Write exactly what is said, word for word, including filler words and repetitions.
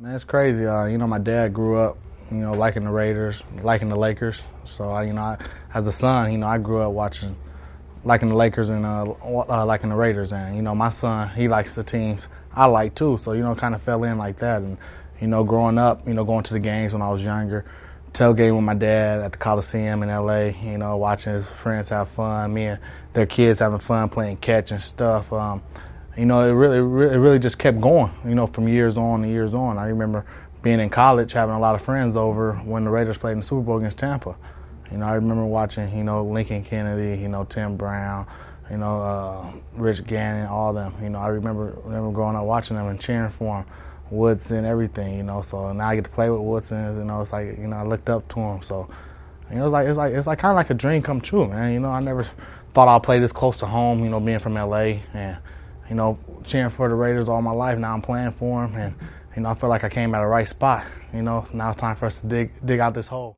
Man, it's crazy. Uh, you know, my dad grew up, you know, liking the Raiders, liking the Lakers. So, I, you know, I, as a son, you know, I grew up watching, liking the Lakers and uh, uh, liking the Raiders. And, you know, my son, he likes the teams I like too. So, you know, kind of fell in like that. And, you know, growing up, you know, going to the games when I was younger, tailgating with my dad at the Coliseum in L A, you know, watching his friends have fun, me and their kids having fun playing catch and stuff. Um, you know, it really, it really just kept going, you know, from years on and years on. I remember being in college, having a lot of friends over when the Raiders played in the Super Bowl against Tampa. You know, I remember watching, you know, Lincoln Kennedy, you know, Tim Brown, you know, uh, Rich Gannon, all them. You know, I remember, remember growing up watching them and cheering for them. Woodson, everything, you know. So now I get to play with Woodson. You know, it's like, you know, I looked up to him. So, you know, it's like it's like it's like kind of like a dream come true, man. You know, I never thought I'd play this close to home. You know, being from L A and you know cheering for the Raiders all my life. Now I'm playing for them, and you know, I feel like I came at the right spot. You know, now it's time for us to dig dig out this hole.